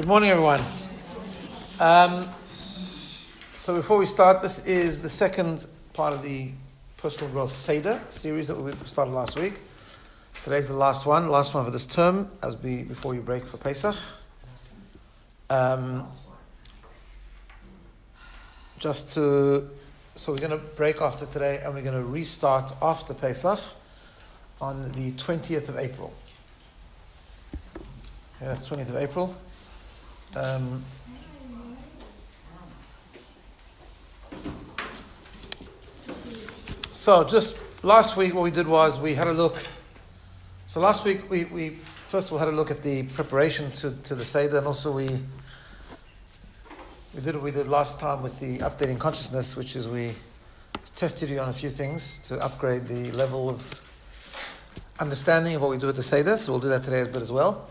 Good morning, everyone. So before we start, this is the second part of the Personal Growth Seder series that we started last week. Today's the last one for this term, before we break for Pesach. So we're going to break after today, and we're going to restart after Pesach on the 20th of April. Yeah, that's 20th of April. So just last week, what we did was we had a look. So last week we first of all had a look at the preparation to the Seder, and also we did what we did last time with the updating consciousness, which is we tested you on a few things to upgrade the level of understanding of what we do at the Seder. So we'll do that today a bit as well.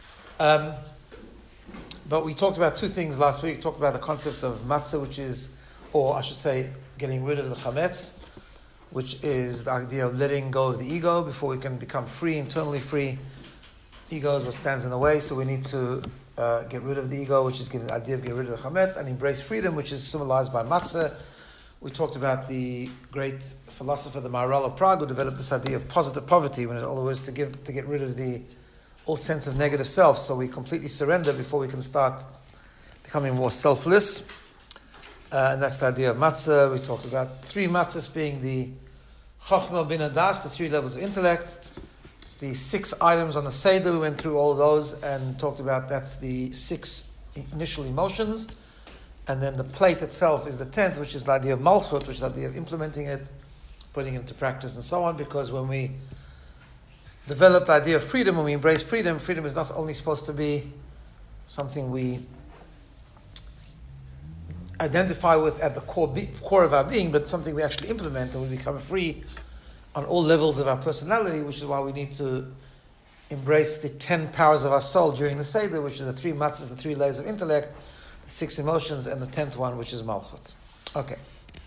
But we talked about two things last week. We talked about the concept of matzah, which is, or I should say, getting rid of the chametz, which is the idea of letting go of the ego before we can become free, internally free. Ego is what stands in the way, so we need to get rid of the ego, which is the idea of getting rid of the chametz, and embrace freedom, which is symbolized by matzah. We talked about the great philosopher, the Maharal of Prague, who developed this idea of positive poverty, when in other words, to get rid of the all sense of negative self, so we completely surrender before we can start becoming more selfless. And that's the idea of matzah. We talked about three matzahs being the Chochmah, Bina, Das, the three levels of intellect. The 6 items on the Seder, we went through all of those and talked about that's the 6 initial emotions. And then the plate itself is the 10th, which is the idea of Malchut, which is the idea of implementing it, putting it into practice and so on, because when we develop the idea of freedom, when we embrace freedom, freedom is not only supposed to be something we identify with at the core of our being, but something we actually implement, and we become free on all levels of our personality, which is why we need to embrace the 10 powers of our soul during the Seder, which are the 3 matzahs, the 3 layers of intellect, the 6 emotions, and the 10th one, which is Malchut. Okay.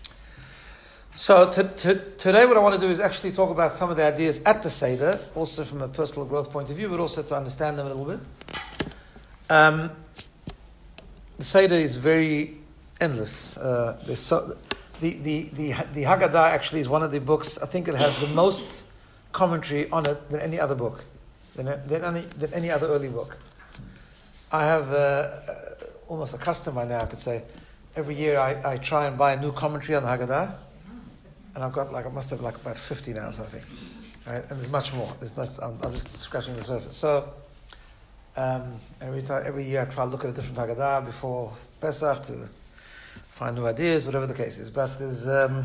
So today what I want to do is actually talk about some of the ideas at the Seder, also from a personal growth point of view, but also to understand them a little bit. The Seder is very endless. The Haggadah actually is one of the books, I think it has the most commentary on it than any other book, than any other early book. I have almost a custom by now, I could say. Every year I try and buy a new commentary on the Haggadah. And I've got I must have about 50 now or something, right? And there's much more. I'm just scratching the surface. So every year I try to look at a different Haggadah before Pesach to find new ideas, whatever the case is. But there's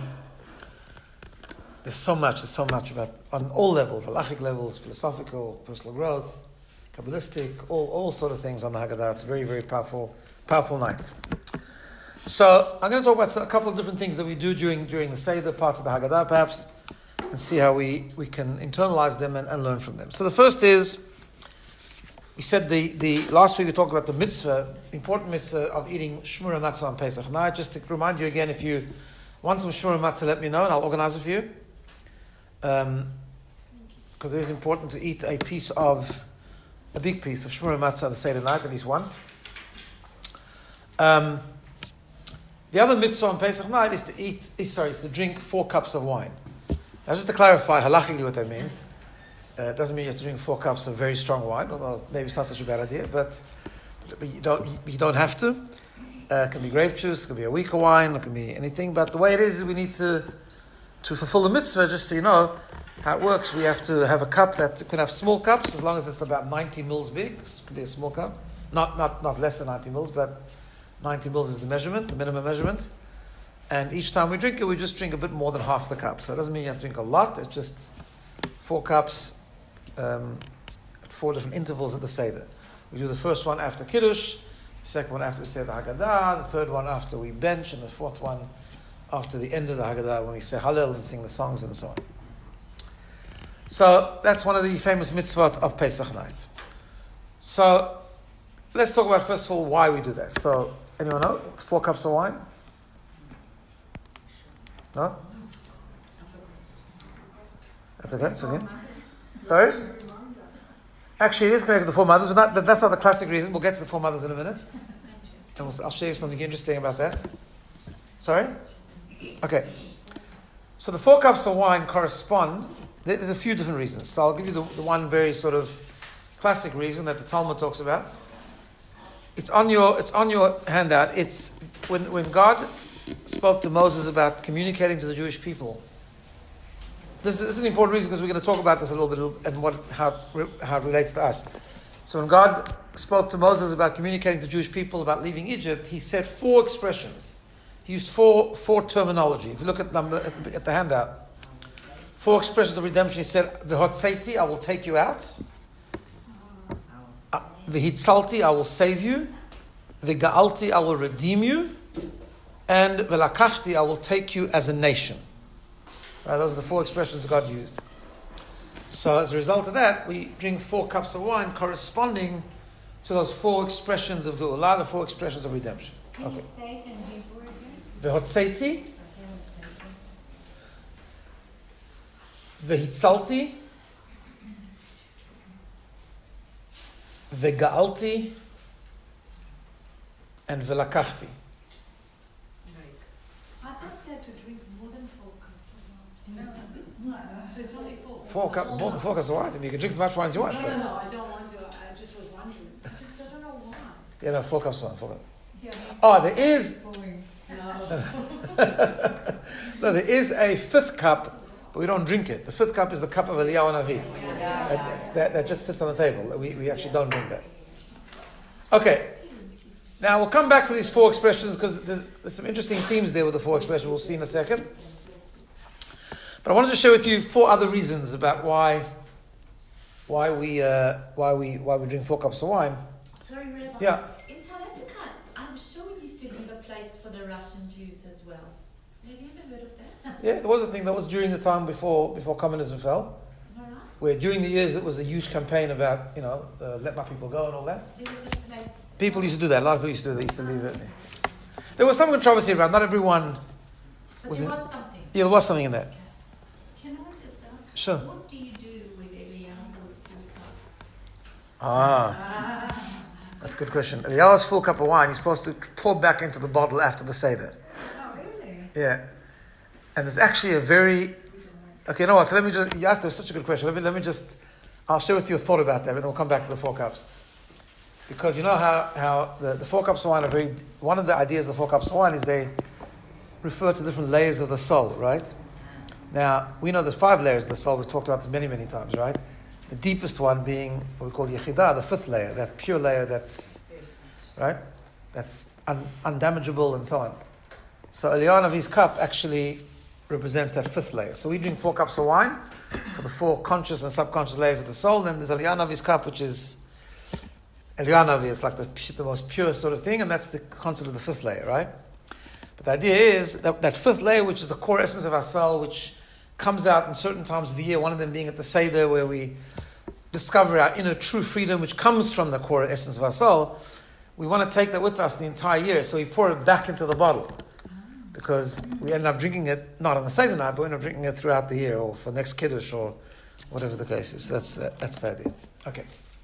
so much about on all levels, halachic levels, philosophical, personal growth, Kabbalistic, all sort of things on the Haggadah. It's a very, very powerful night. So I'm going to talk about a couple of different things that we do during the Seder, parts of the Haggadah perhaps, and see how we can internalize them and learn from them. So the first is, we said the last week we talked about the mitzvah, important mitzvah of eating shmura matzah on Pesach night. Just to remind you again, if you want some shmura matzah, let me know and I'll organize it for you. Because it is important to eat a big piece of shmura matzah on the Seder night at least once. The other mitzvah on Pesach night is to drink 4 cups of wine. Now, just to clarify halachically what that means, it doesn't mean you have to drink 4 cups of very strong wine, although maybe it's not such a bad idea, but you don't have to. It can be grape juice, it can be a weaker wine, it can be anything, but the way it is we need to fulfill the mitzvah, just so you know how it works, we have to have a cup that can have small cups, as long as it's about 90 mils big. This could be a small cup, not less than 90 mils, but 90 mils is the measurement, the minimum measurement. And each time we drink it, we just drink a bit more than half the cup. So it doesn't mean you have to drink a lot. It's just 4 cups at 4 different intervals at the Seder. We do the first one after Kiddush, the second one after we say the Haggadah, the third one after we bench, and the fourth one after the end of the Haggadah when we say Hallel and sing the songs and so on. So that's one of the famous mitzvot of Pesach night. So let's talk about first of all why we do that. So anyone know? It's 4 cups of wine? No? That's okay? It's okay? Sorry? Actually, it is connected to the four mothers, but that's not the classic reason. We'll get to the four mothers in a minute. And I'll show you something interesting about that. Sorry? Okay. So the 4 cups of wine correspond. There's a few different reasons. So I'll give you the one very sort of classic reason that the Talmud talks about. It's on your handout. It's when God spoke to Moses about communicating to the Jewish people. This is an important reason because we're going to talk about this a little bit and how it relates to us. So when God spoke to Moses about communicating to the Jewish people about leaving Egypt, he said 4 expressions. He used four terminology. If you look at the handout, 4 expressions of redemption. He said, "V'hotzeiti, I will take you out. V'hitzalti, I will save you. V'ga'alti, I will redeem you. And v'lakachti, I will take you as a nation." Right, those are the 4 expressions God used. So as a result of that, we drink 4 cups of wine corresponding to those 4 expressions of Geulah, the 4 expressions of redemption. Can Okay. you say it in Hebrew again? V'hotzeiti, v'hitzalti, v'ga'alti, and v'lakachti. I thought you had to drink more than 4 cups of wine. No. So it's only 4. More than 4 cups of wine. I mean, you can drink as much wine as you want. No, But, I don't want to. I just was wondering. I don't know why. yeah, no, 4 cups of wine. 4 cups. Yeah, Oh, there is. No. No, there is a 5th cup, but we don't drink it. The 5th cup is the cup of Eliyahu Navi. That just sits on the table. We actually don't drink that. Okay. Now we'll come back to these 4 expressions because there's some interesting themes there with the 4 expressions. We'll see in a second. But I wanted to share with you 4 other reasons about why we drink 4 cups of wine. Sorry, Reza. Yeah. In South Africa, I'm sure we used to leave a place for the Russian Jews as well. Have you ever heard of that? Yeah, there was a thing that was during the time before communism fell, Am I right? where during the years it was a huge campaign about let my people go and all that. There was a place. People used to do that. A lot of people used to do that. They used to leave it. There was some controversy around. Not everyone But was there in. was something. Yeah, there was something in that. Can I just ask, Sure. what do you do with Eliyahu's 4 cups? That's a good question. Eliyahu's full cup of wine, you're supposed to pour back into the bottle after the Seder. Oh, really? Yeah. And it's actually a very... Okay, you know what? So let me just... You asked us such a good question. Let me just... I'll share with you a thought about that, but then we'll come back to the 4 cups. Because you know how the 4 cups of wine are very... One of the ideas of the 4 cups of wine is they refer to different layers of the soul, right? Now, we know there's 5 layers of the soul. We've talked about this many, many times, right? The deepest one being what we call Yechidah, the 5th layer, that pure layer that's... Right? That's undamageable and so on. So Eliyahu Navi's cup actually represents that 5th layer. So we drink 4 cups of wine for the 4 conscious and subconscious layers of the soul. Then there's Eliyahu Navi's cup, which is... Eliyahu Navi is like the most pure sort of thing, and that's the concept of the 5th layer, right? But the idea is that 5th layer, which is the core essence of our soul, which comes out in certain times of the year, one of them being at the Seder, where we discover our inner true freedom, which comes from the core essence of our soul. We want to take that with us the entire year, so we pour it back into the bottle. Because we end up drinking it, not on the Seder night, but we end up drinking it throughout the year, or for next Kiddush, or whatever the case is. So that's the idea. Okay.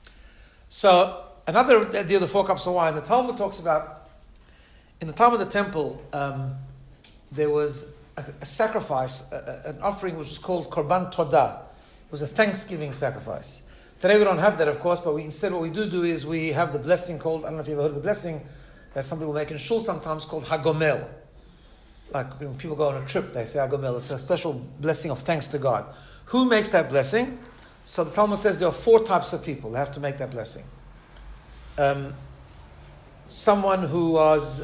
So, another idea of the 4 cups of wine, the Talmud talks about, in the time of the temple, there was a sacrifice, an offering which was called Korban Todah. It was a Thanksgiving sacrifice. Today we don't have that, of course, but instead what we do is we have the blessing called, I don't know if you've ever heard of the blessing, that some people make in shul sometimes, called Hagomel. Like when people go on a trip, they say Hagomel. It's a special blessing of thanks to God. Who makes that blessing? So the Talmud says there are 4 types of people that have to make that blessing. Someone who was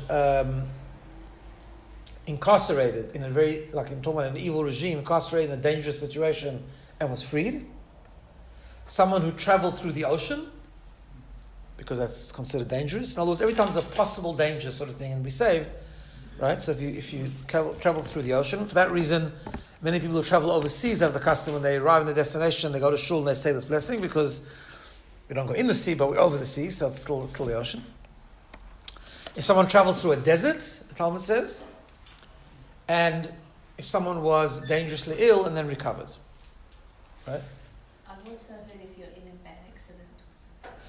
incarcerated in a very, like I'm talking about an evil regime, incarcerated in a dangerous situation and was freed. Someone who traveled through the ocean, because that's considered dangerous. In other words, every time there's a possible danger sort of thing and be saved, right? So if you travel through the ocean, for that reason, many people who travel overseas have the custom when they arrive in the destination, they go to shul and they say this blessing because we don't go in the sea, but we're over the sea, so it's still the ocean. If someone travels through a desert, the Talmud says, and if someone was dangerously ill and then recovered, right? I've also heard if you're in a bad accident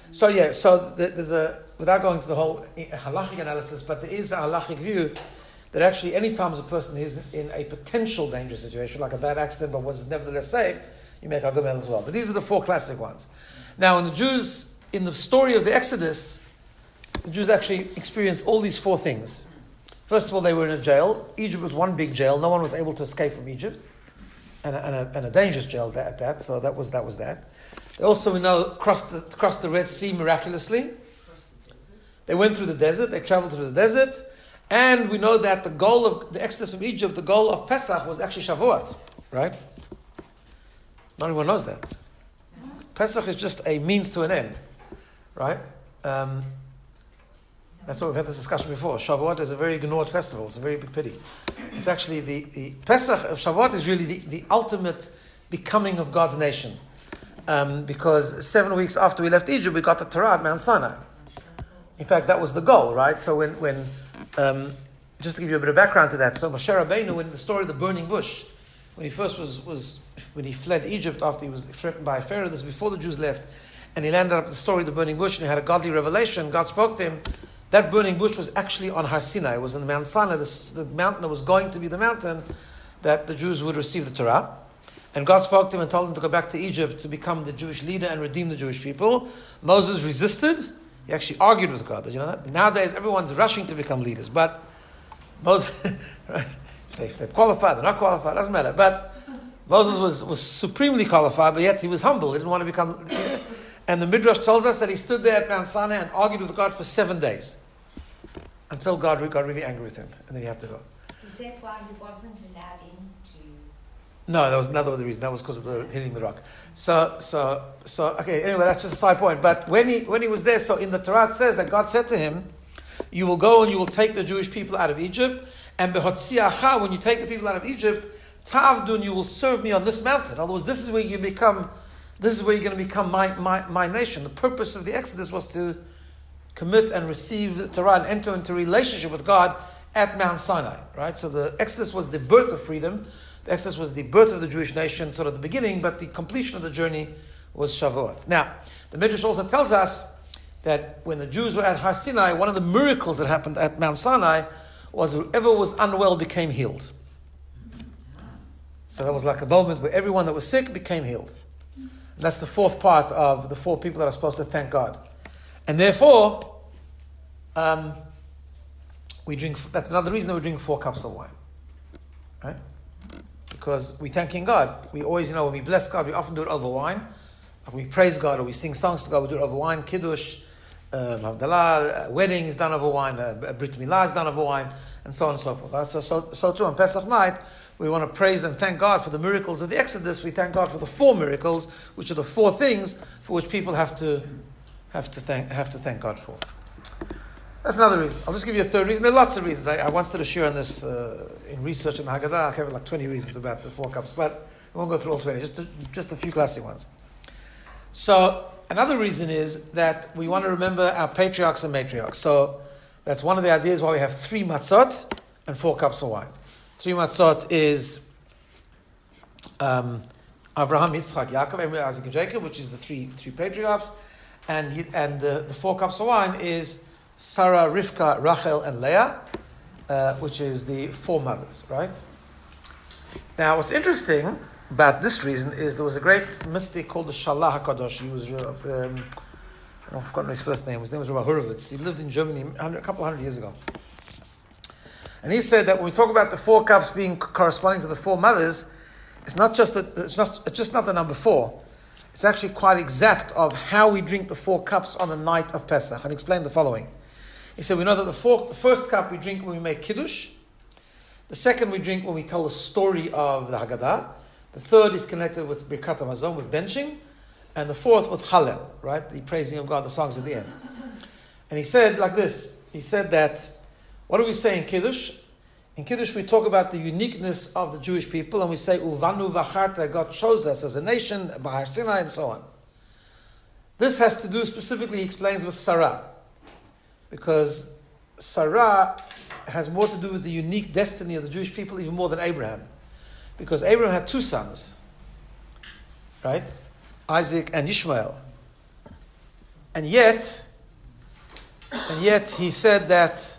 So yeah, so there's without going to the whole halachic analysis, but there is a halachic view that actually any time a person is in a potential dangerous situation, like a bad accident, but was nevertheless saved, you make agumel as well. But these are the four classic ones. Now, in the story of the Exodus, the Jews actually experienced all these four things. First of all, they were in a jail. Egypt was one big jail. No one was able to escape from Egypt, and a dangerous jail at that. So that was that. They also, we know, crossed the Red Sea miraculously. They went through the desert. They traveled through the desert. And we know that the goal of the Exodus from Egypt, the goal of Pesach, was actually Shavuot, right? Not everyone knows that. Pesach is just a means to an end, right? That's what we've had this discussion before. Shavuot is a very ignored festival. It's a very big pity. It's actually the Pesach of Shavuot is really the ultimate becoming of God's nation. Because 7 weeks after we left Egypt, we got the Torah at Mount Sinai. In fact, that was the goal, right? So when just to give you a bit of background to that, so Moshe Rabbeinu, in the story of the burning bush, when he first when he fled Egypt after he was threatened by Pharaoh, this is before the Jews left, and he landed up at the story of the burning bush, and he had a godly revelation. God spoke to him. That burning bush was actually on Har Sinai. It was in Mount Sinai, the mountain that was going to be the mountain that the Jews would receive the Torah. And God spoke to him and told him to go back to Egypt to become the Jewish leader and redeem the Jewish people. Moses resisted. He actually argued with God. Did you know that? Nowadays, everyone's rushing to become leaders. But Moses, right? If they're qualified, they're not qualified, doesn't matter. But Moses was supremely qualified, but yet he was humble. He didn't want to become... And the Midrash tells us that he stood there at Mount Sinai and argued with God for 7 days. Until God got really angry with him. And then he had to go. Is that why he wasn't allowed into... No, that was another reason. That was because of hitting the rock. So okay, anyway, that's just a side point. But when he was there, so in the Torah it says that God said to him, you will go and you will take the Jewish people out of Egypt, and behotziacha, when you take the people out of Egypt, ta'avdun, you will serve me on this mountain. In other words, this is where you're going to become my nation. The purpose of the Exodus was to commit and receive the Torah and enter into a relationship with God at Mount Sinai, right? So the Exodus was the birth of freedom. The Exodus was the birth of the Jewish nation, sort of the beginning, but the completion of the journey was Shavuot. Now, the Midrash also tells us that when the Jews were at Har Sinai, one of the miracles that happened at Mount Sinai was whoever was unwell became healed. So that was like a moment where everyone that was sick became healed. And that's the fourth part of the four people that are supposed to thank God. And therefore, that's another reason that we drink 4 cups of wine. Right? Because we're thanking God. We always, when we bless God, we often do it over wine. We praise God or we sing songs to God, we do it over wine. Kiddush, Havdalah, wedding is done over wine, Brit Milah is done over wine, and so on and so forth. Right? So too on Pesach night, we want to praise and thank God for the miracles of the Exodus. We thank God for the 4 miracles, which are the 4 things for which people have to thank God for. That's another reason. I'll just give you a third reason. There are lots of reasons. I once did a share on this in research in the Haggadah. I have like 20 reasons about the 4 cups, but I won't go through all 20. Just a few classic ones. So another reason is that we want to remember our patriarchs and matriarchs. So that's one of the ideas why we have 3 matzot and 4 cups of wine. 3 matzot is Avraham, Yitzchak, Yaakov, Isaac, and Jacob, which is the three patriarchs, and the 4 cups of wine is Sarah, Rivka, Rachel, and Leah, which is the 4 mothers, right? Now, what's interesting about this reason is there was a great mystic called the Shalah HaKadosh. He was, I've forgotten his first name. His name was Rabbi Horovitz. He lived in Germany a couple hundred years ago. And he said that when we talk about the 4 cups being corresponding to the 4 mothers, it's just not the number 4. It's actually quite exact of how we drink the 4 cups on the night of Pesach. And explain the following. He said we know that the first cup we drink when we make Kiddush. The second we drink when we tell the story of the Haggadah. The third is connected with Birkat HaMazon, with benching. And the fourth with Hallel, right? The praising of God, the songs at the end. And he said like this. He said that, what do we say in Kiddush? In Kiddush we talk about the uniqueness of the Jewish people, and we say, Uvanu v'charta, God chose us as a nation, Bahar Sinai, and so on. This has to do specifically, he explains, with Sarah. Because Sarah has more to do with the unique destiny of the Jewish people, even more than Abraham. Because Abraham had 2 sons, right? Isaac and Ishmael. And yet he said that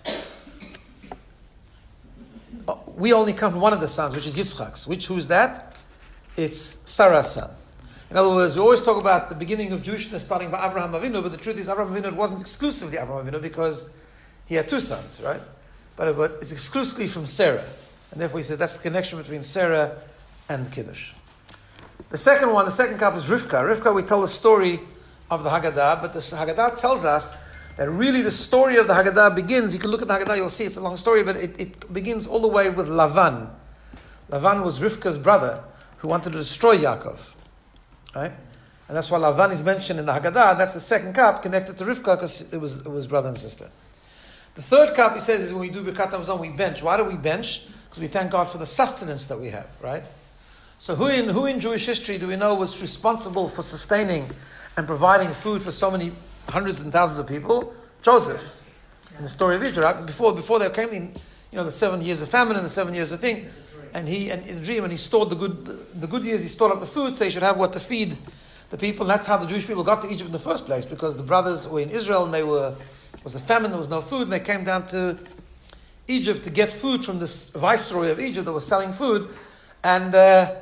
we only come from one of the sons, which is Yitzchak's. Who's that? It's Sarah's son. In other words, we always talk about the beginning of Jewishness starting by Abraham Avinu, but the truth is Abraham Avinu wasn't exclusively Abraham Avinu because he had two sons, right? But it's exclusively from Sarah. And therefore he said that's the connection between Sarah and the Kiddush. The second cup is Rivka. Rivka, we tell the story of the Haggadah, but the Haggadah tells us that really the story of the Haggadah begins, you can look at the Haggadah, you'll see it's a long story, but it begins all the way with Lavan. Lavan was Rivka's brother who wanted to destroy Yaakov. Right? And that's why Lavan is mentioned in the Haggadah. That's the second cup connected to Rivka because it was brother and sister. The third cup, he says, is when we do Birkat Hamazon, we bench. Why do we bench? Because we thank God for the sustenance that we have, right? So who in Jewish history do we know was responsible for sustaining and providing food for so many hundreds and thousands of people? Joseph. In the story of Israel, before there came in, the 7 years of famine and the 7 years of thing, and in the dream, and he stored the good years, he stored up the food, so he should have what to feed the people. And that's how the Jewish people got to Egypt in the first place, because the brothers were in Israel and it was a famine, there was no food, and they came down to Egypt to get food from this viceroy of Egypt that was selling food, and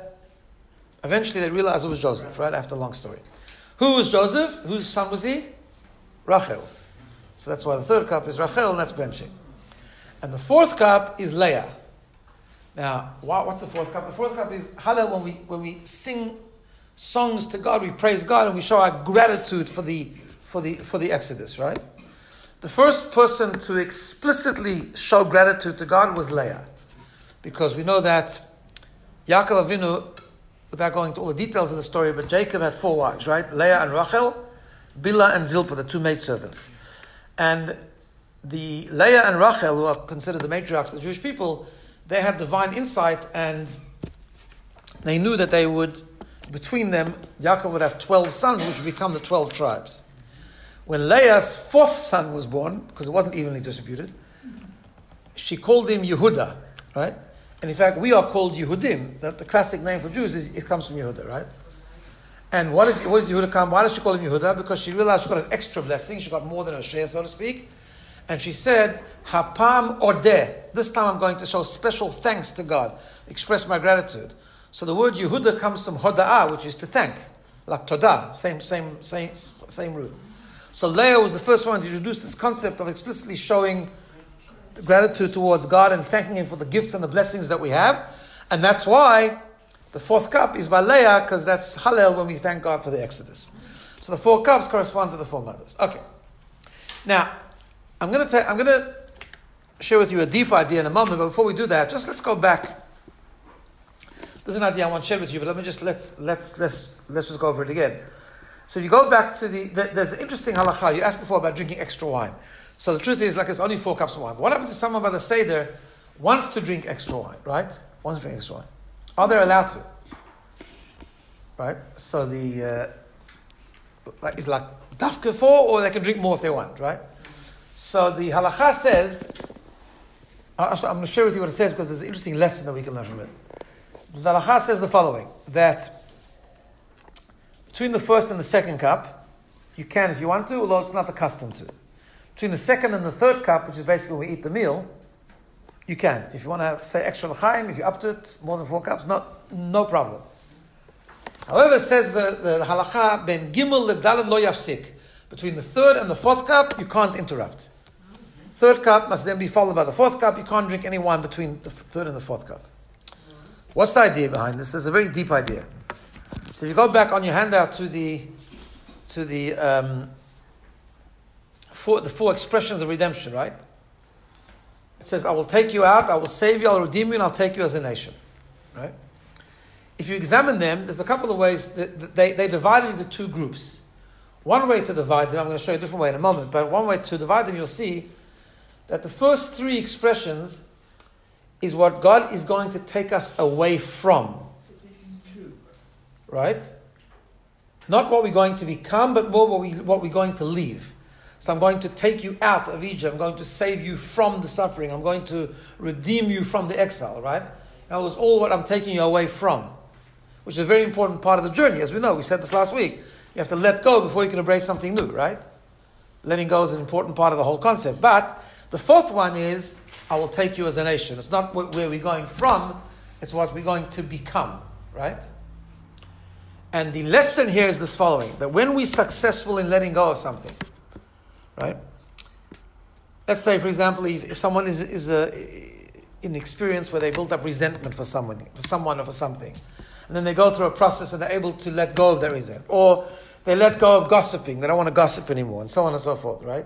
eventually they realized it was Joseph, right, after a long story. Who was Joseph? Whose son was he? Rachel's. So that's why the third cup is Rachel, and that's benching. And the fourth cup is Leah. Now, what's the fourth cup? The fourth cup is Hallel. When we sing songs to God, we praise God, and we show our gratitude for the Exodus, right? The first person to explicitly show gratitude to God was Leah, because we know that Yaakov Avinu, without going into all the details of the story, but Jacob had 4 wives, right? Leah and Rachel, Bilhah and Zilpah, the 2 maidservants. And the Leah and Rachel, who are considered the matriarchs of the Jewish people, they had divine insight, and they knew that they would, between them, Yaakov would have 12 sons, which would become the 12 tribes. When Leah's 4th son was born, because it wasn't evenly distributed, she called him Yehuda, right? And in fact, we are called Yehudim. The classic name for Jews it comes from Yehuda, right? And what does Yehuda come? Why does she call him Yehuda? Because she realized she got an extra blessing. She got more than her share, so to speak. And she said, Hapam Odeh. This time I'm going to show special thanks to God, express my gratitude. So the word Yehuda comes from Hoda'ah, which is to thank, like Todah, same root. So Leah was the first one to introduce this concept of explicitly showing gratitude towards God and thanking Him for the gifts and the blessings that we have. And that's why the 4th cup is by Leah, because that's Hallel when we thank God for the Exodus. So the 4 cups correspond to the 4 mothers. Okay. Now, I'm going to share with you a deep idea in a moment, but before we do that, let's go back. There's an idea I want to share with you, but let's just go over it again. So if you go back to there's an interesting halakha. You asked before about drinking extra wine. So the truth is, like, it's only 4 cups of wine. But what happens if someone by the Seder wants to drink extra wine, right? Wants to drink extra wine. Are they allowed to? Right? So it's like dafka 4, or they can drink more if they want, right? So the halakha says, I'm going to share with you what it says because there's an interesting lesson that we can learn from it. The halakha says the following, that between the first and the second cup, you can if you want to, although it's not the custom to. Between the second and the third cup, which is basically when we eat the meal, you can. If you want to have, say, extra l'chaim, if you're up to it, more than 4 cups, no problem. However, it says the halakha, ben gimel ledalet lo yafsik. Between the third and the 4th cup, you can't interrupt. 3rd cup must then be followed by the 4th cup. You can't drink any wine between the 3rd and the 4th cup. What's the idea behind this? It's a very deep idea. So if you go back on your handout to the 4 expressions of redemption, right? It says, I will take you out, I will save you, I'll redeem you, and I'll take you as a nation. Right? If you examine them, there's a couple of ways that they divided into 2 groups. One way to divide them, I'm going to show you a different way in a moment, but one way to divide them, you'll see that the first 3 expressions is what God is going to take us away from. Right? Not what we're going to become, but more what we're going to leave. So I'm going to take you out of Egypt. I'm going to save you from the suffering. I'm going to redeem you from the exile, right? That was all what I'm taking you away from, which is a very important part of the journey. As we know, we said this last week. You have to let go before you can embrace something new, right? Letting go is an important part of the whole concept. But the fourth one is, I will take you as a nation. It's not where we're going from, it's what we're going to become, right? And the lesson here is this following, that when we're successful in letting go of something, right? Let's say, for example, if someone is in experience where they built up resentment for someone or for something, and then they go through a process and they're able to let go of their resentment, or they let go of gossiping, they don't want to gossip anymore, and so on and so forth, right?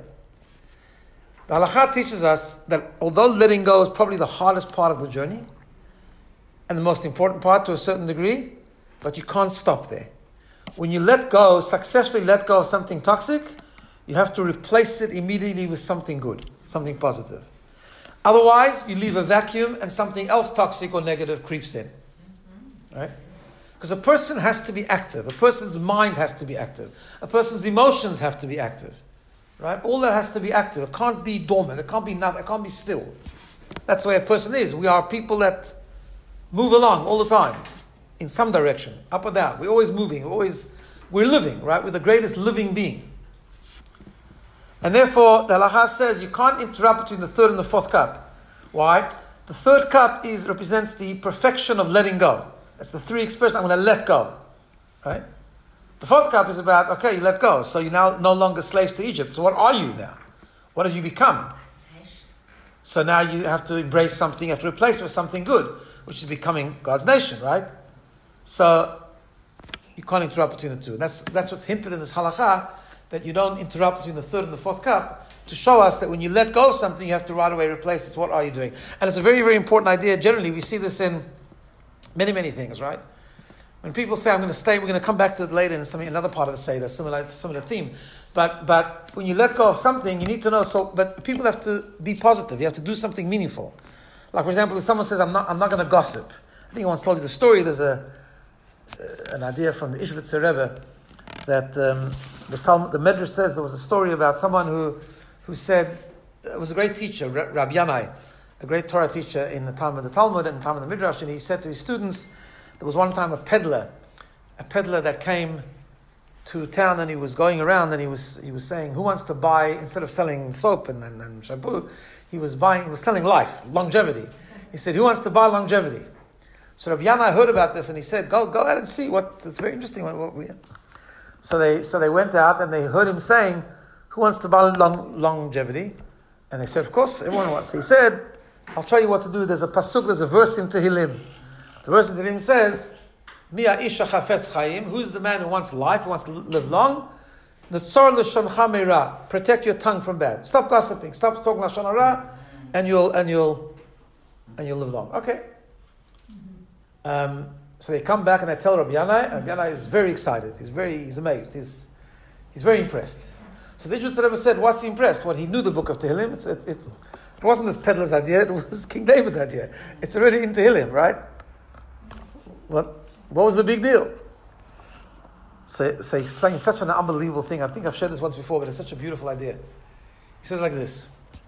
The halakha teaches us that although letting go is probably the hardest part of the journey, and the most important part to a certain degree, but you can't stop there. When you successfully let go of something toxic, you have to replace it immediately with something good, something positive. Otherwise, you leave a vacuum and something else toxic or negative creeps in. Right? Because a person has to be active. A person's mind has to be active. A person's emotions have to be active. Right? All that has to be active. It can't be dormant. It can't be nothing. It can't be still. That's the way a person is. We are people that move along all the time in some direction, up or down. We're always moving. We're living, right? We're the greatest living being. And therefore, the halakha says you can't interrupt between the third and the fourth cup. Why? The third cup represents the perfection of letting go. That's the three expressions. I'm going to let go. Right? The fourth cup is about, okay, you let go. So you're now no longer slaves to Egypt. So what are you now? What have you become? So now you have to embrace something, you have to replace it with something good, which is becoming God's nation, right? So you can't interrupt between the two. That's what's hinted in this halakha, that you don't interrupt between the third and the fourth cup, to show us that when you let go of something, you have to right away replace it. What are you doing? And it's a very, very important idea. Generally, we see this in many, many things, right? When people say, I'm going to stay, we're going to come back to it later in another part of the Seder, similar theme. But when you let go of something, you need to know, but people have to be positive. You have to do something meaningful. Like, for example, if someone says, I'm not going to gossip. I think I once told you the story. There's an idea from the Ishbitzer Rebbe that the Medrash says there was a story about someone who said, it was a great teacher, Rabbi Yanai, a great Torah teacher in the time of the Talmud and the time of the Midrash, and he said to his students, there was one time a peddler that came to town, and he was going around and he was saying, who wants to buy, instead of selling soap and shampoo, he was selling life, longevity. He said, who wants to buy longevity? So Rabbi Yanai heard about this and he said, go ahead and see it's very interesting. So they went out and they heard him saying, who wants to buy longevity? And they said, of course, everyone wants. He said, I'll tell you what to do. There's a verse in Tehillim. The verse in Tehillim says, Mia isha chafetz chayim, who's the man who wants life, who wants to live long? Netzor l'shoncha meira, protect your tongue from bad. Stop gossiping, stop talking lashon hara, and you'll live long. Okay. So they come back and they tell Rabbi Yanai, and Rabbi Yanai is very excited. He's amazed. He's very impressed. So the Ishbitzer Rebbe said, what's he impressed? Well, he knew the book of Tehillim. It wasn't this peddler's idea, it was King David's idea. It's already in Tehillim, right? What was the big deal? So he explains such an unbelievable thing. I think I've shared this once before, but it's such a beautiful idea. He says like this.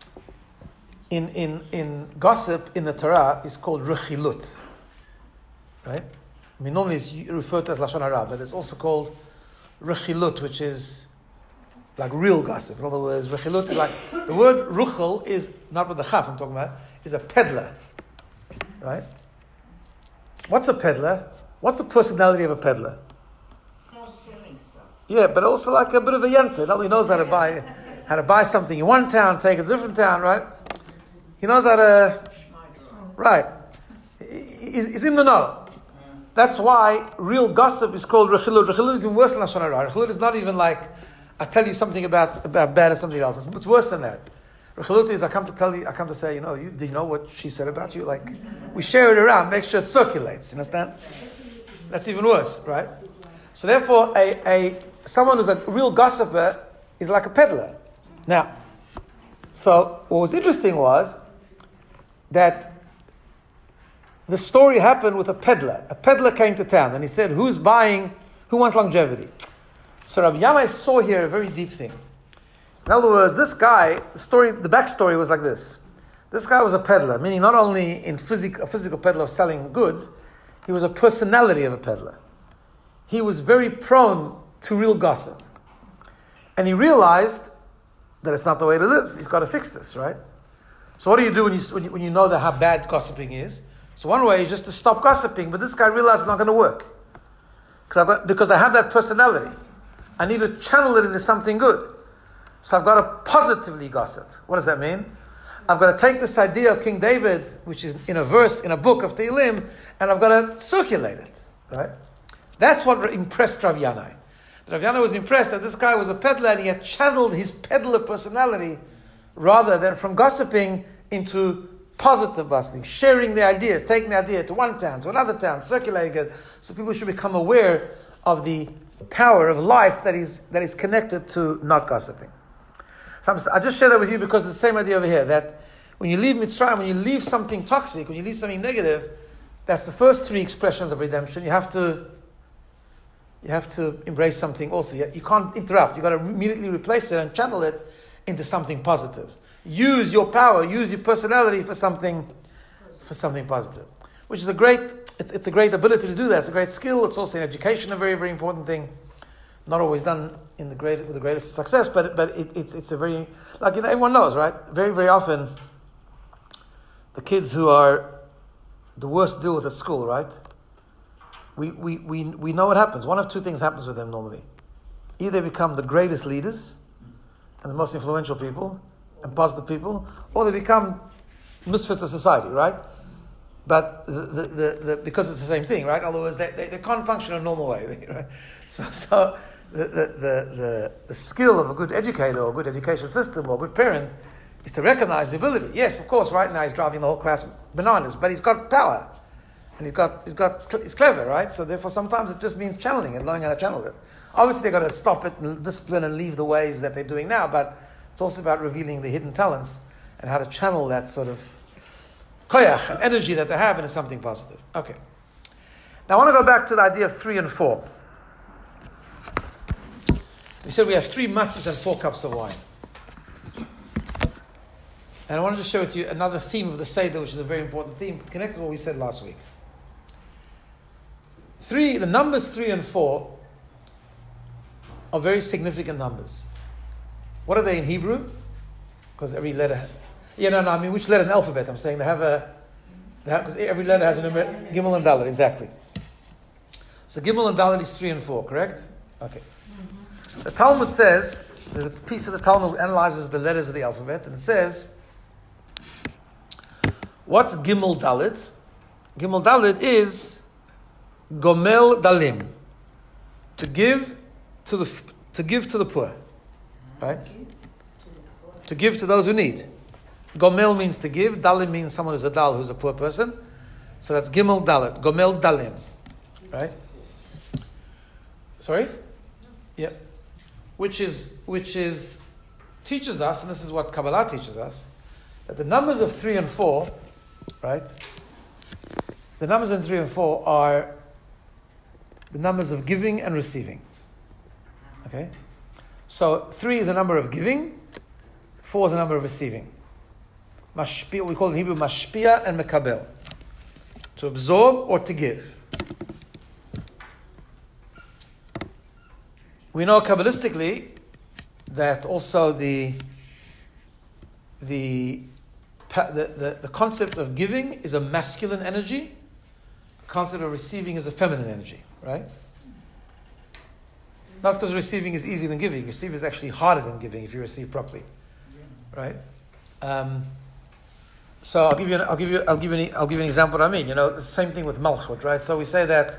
In gossip in the Torah is called rechilut. Right? I mean, normally it's referred to as lashon hara, but it's also called rechilut, which is like real gossip. In other words, rechilut is like, the word ruchel is, not with the chaf I'm talking about, is a peddler. Right? What's a peddler? What's the personality of a peddler? Selling stuff. Yeah, but also like a bit of a yenta. He knows how to buy something in one town, take it to a different town, right? He knows how to, right. He's in the know. That's why real gossip is called rechilut. Rechilut is even worse than lashon hara. Rechilut is not even like, I tell you something about bad or something else. It's worse than that. Rechilut is, I come to say, do you know what she said about you? Like, we share it around, make sure it circulates. You understand? That's even worse, right? So therefore, someone who's a real gossiper is like a peddler. Now, so what was interesting was that the story happened with a peddler. A peddler came to town and he said, who wants longevity? So Rabbi Yanai saw here a very deep thing. In other words, this guy, the backstory was like this. This guy was a peddler, meaning not only a physical peddler of selling goods, he was a personality of a peddler. He was very prone to real gossip. And he realized that it's not the way to live. He's got to fix this, right? So what do you do when you know that how bad gossiping is? So one way is just to stop gossiping, but this guy realized it's not going to work. Because I have that personality. I need to channel it into something good. So I've got to positively gossip. What does that mean? I've got to take this idea of King David, which is in a verse, in a book of Tehillim, and I've got to circulate it, right? That's what impressed Rav Yanai. Rav Yanai was impressed that this guy was a peddler and he had channeled his peddler personality rather than from gossiping into positive gossiping, sharing the ideas, taking the idea to one town, to another town, circulating it, so people should become aware of the power of life that is connected to not gossiping. I just share that with you because it's the same idea over here, that when you leave Mitzrayim, when you leave something toxic, when you leave something negative, that's the first three expressions of redemption. You have to embrace something also. You can't interrupt. You've got to immediately replace it and channel it into something positive. Use your power, use your personality for something positive. Which is it's a great ability to do that. It's a great skill. It's also in education a very, very important thing. Not always done with the greatest success, but it's a very, everyone knows, right? Very, very often, the kids who are the worst deal with at school, right? We know what happens. One of two things happens with them normally. Either they become the greatest leaders and the most influential people and positive people, or they become misfits of society, right? But because it's the same thing, right? In other words, they can't function in a normal way, right? So the skill of a good educator or a good education system or a good parent is to recognize the ability. Yes, of course, right now he's driving the whole class bananas, but he's got power. And he's clever, right? So therefore sometimes it just means channeling it, knowing how to channel it. Obviously they've got to stop it and discipline and leave the ways that they're doing now, but it's also about revealing the hidden talents and how to channel that sort of koyach and energy that they have into something positive. Okay. Now I want to go back to the idea of 3 and 4. We said we have 3 matzahs and 4 cups of wine. And I wanted to share with you another theme of the Seder, which is a very important theme, connected to what we said last week. The numbers 3 and 4 are very significant numbers. What are they in Hebrew? Because every letter... I mean which letter in the alphabet? I'm saying because every letter has a number, Gimel and Dalet, exactly. So Gimel and Dalet is 3 and 4, correct? Okay. The Talmud says, there's a piece of the Talmud that analyzes the letters of the alphabet, and it says, what's Gimel Dalet? Gimel Dalet is Gomel Dalim, to give to the poor, right? To give to those who need. Gomel means to give. Dalim means someone who's a dal, who's a poor person. So that's Gimel Dalet. Gomel Dalim, right? Sorry? Yeah. Which is teaches us, and this is what Kabbalah teaches us, that the numbers of 3 and 4, right? The numbers in 3 and 4 are the numbers of giving and receiving. Okay? So 3 is a number of giving, 4 is a number of receiving. Mashpia, we call it in Hebrew mashpia and mekabel. To absorb or to give. We know Kabbalistically that also the concept of giving is a masculine energy. The concept of receiving is a feminine energy, right? Not because receiving is easier than giving. Receiving is actually harder than giving if you receive properly, right? So I'll give you an example. What I mean, the same thing with malchut, right? So we say that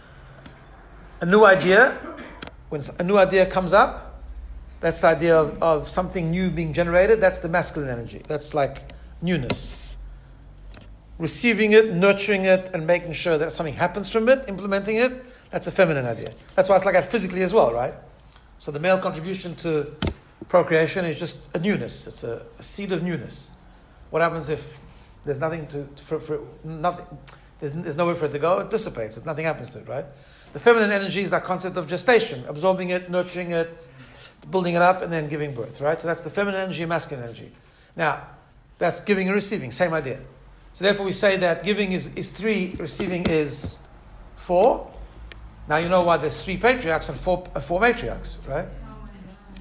when a new idea comes up, that's the idea of something new being generated. That's the masculine energy. That's like newness. Receiving it, nurturing it, and making sure that something happens from it, implementing it, that's a feminine idea. That's why it's like that physically as well, right? So the male contribution to procreation is just a newness. It's a seed of newness. What happens if there's nothing there's nowhere for it to go? It dissipates. Nothing happens to it, right? The feminine energy is that concept of gestation, absorbing it, nurturing it, building it up, and then giving birth, right? So that's the feminine energy and masculine energy. Now, that's giving and receiving, same idea. So therefore we say that giving is 3, receiving is 4. Now you know why there's 3 patriarchs and 4 matriarchs, right?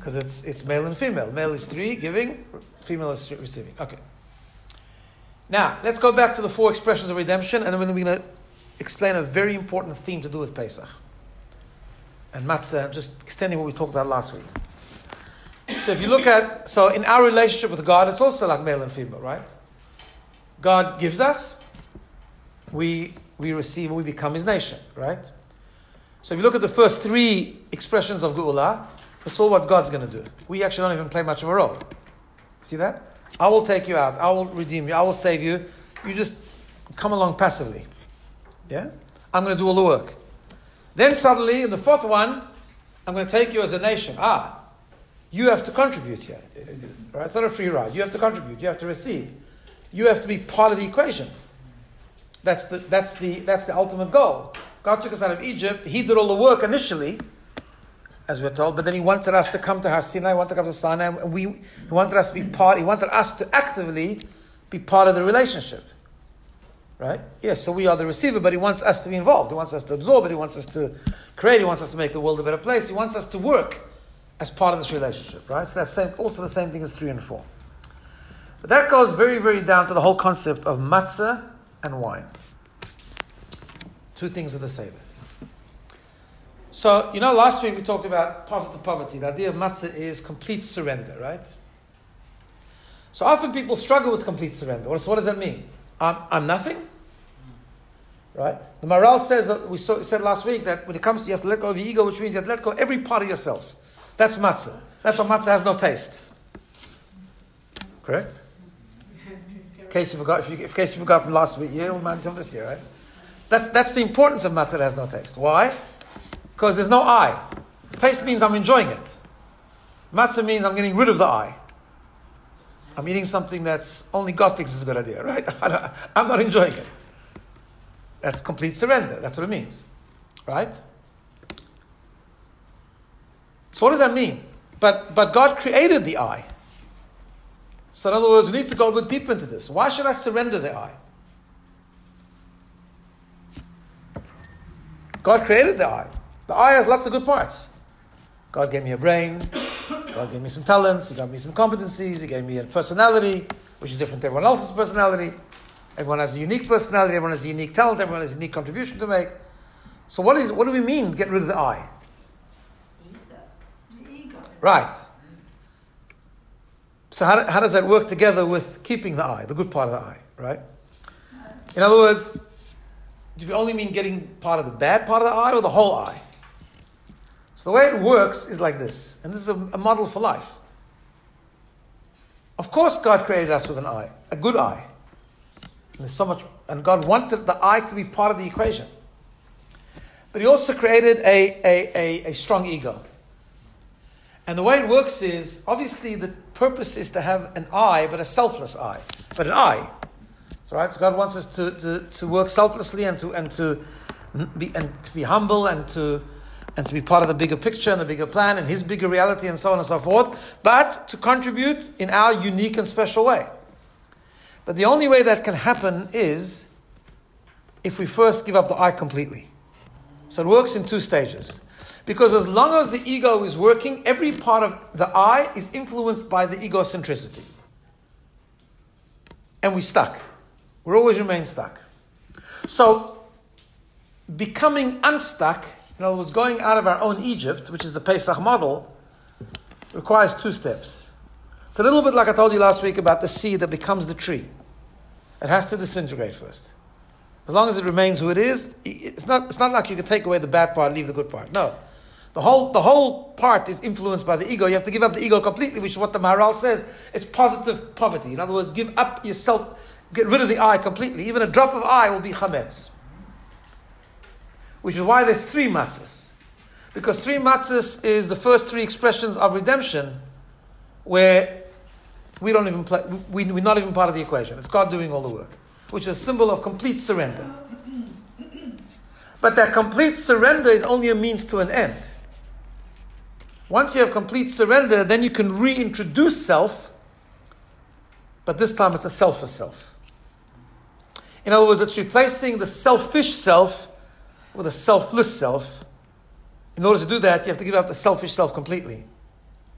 Because it's male and female. Male is 3, giving. Female is 3, receiving. Okay. Now, let's go back to the 4 expressions of redemption, and then we're going to explain a very important theme to do with Pesach. And matzah, just extending what we talked about last week. So if you look at, so in our relationship with God, it's also like male and female, right? God gives us, we receive, we become His nation, right? So if you look at the first 3 expressions of Geula, it's all what God's going to do. We actually don't even play much of a role. See that? I will take you out. I will redeem you. I will save you. You just come along passively. Yeah? I'm going to do all the work. Then suddenly, in the 4th one, I'm going to take you as a nation. You have to contribute here. Right? It's not a free ride. You have to contribute. You have to receive. You have to be part of the equation. That's the ultimate goal. God took us out of Egypt. He did all the work initially, as we're told, but then He wanted us to come to Har Sinai, He wanted to come to Sinai, and He wanted us to be part, He wanted us to actively be part of the relationship. Right? Yes, so we are the receiver, but He wants us to be involved. He wants us to absorb it. He wants us to create. He wants us to make the world a better place. He wants us to work as part of this relationship. Right? So that's also the same thing as 3 and 4. But that goes very, very down to the whole concept of matzah and wine. 2 things of the Seder. So, last week we talked about positive poverty. The idea of matzah is complete surrender, right? So often people struggle with complete surrender. What does that mean? I'm nothing? Right? The Maharal says, said last week, that when it comes to, you have to let go of your ego, which means you have to let go of every part of yourself. That's matzah. That's why matzah has no taste. Correct? In case you forgot from last week, you'll remind yourself this year, right? That's the importance of matzah that has no taste. Why? Because there's no I. Taste means I'm enjoying it. Matzah means I'm getting rid of the I. I'm eating something that's only God thinks is a good idea, right? I'm not enjoying it. That's complete surrender. That's what it means. Right? So what does that mean? But God created the I. So in other words, we need to go a bit deep into this. Why should I surrender the I? God created the I. The I has lots of good parts. God gave me a brain. God gave me some talents. He gave me some competencies. He gave me a personality, which is different to everyone else's personality. Everyone has a unique personality. Everyone has a unique talent. Everyone has a unique contribution to make. So what do we mean, get rid of the I? The ego. Right. So how does that work together with keeping the I, the good part of the I, right? In other words, do we only mean getting part of the bad part of the I or the whole I? So the way it works is like this, and this is a model for life. Of course God created us with an I, a good I. And there's so much, and God wanted the I to be part of the equation. But He also created a strong ego. And the way it works is, obviously the purpose is to have an I, but a selfless I. But an I. Right? So God wants us to work selflessly and to be humble and to be part of the bigger picture and the bigger plan and His bigger reality and so on and so forth, but to contribute in our unique and special way. But the only way that can happen is if we first give up the I completely. So it works in 2 stages. Because as long as the ego is working, every part of the I is influenced by the egocentricity. And we're stuck. We'll always remain stuck. So, becoming unstuck, in other words, going out of our own Egypt, which is the Pesach model, requires 2 steps. It's a little bit like I told you last week about the seed that becomes the tree. It has to disintegrate first. As long as it remains who it is, it's not like you can take away the bad part, leave the good part. No. The whole part is influenced by the ego. You have to give up the ego completely, which is what the Maharal says. It's positive poverty. In other words, give up yourself, get rid of the I completely. Even a drop of I will be chametz. Which is why there's 3 matzahs. Because 3 matzahs is the first 3 expressions of redemption where we don't even play, we're not even part of the equation. It's God doing all the work. Which is a symbol of complete surrender. But that complete surrender is only a means to an end. Once you have complete surrender, then you can reintroduce self, but this time it's a selfless self. In other words, it's replacing the selfish self with a selfless self. In order to do that, you have to give up the selfish self completely.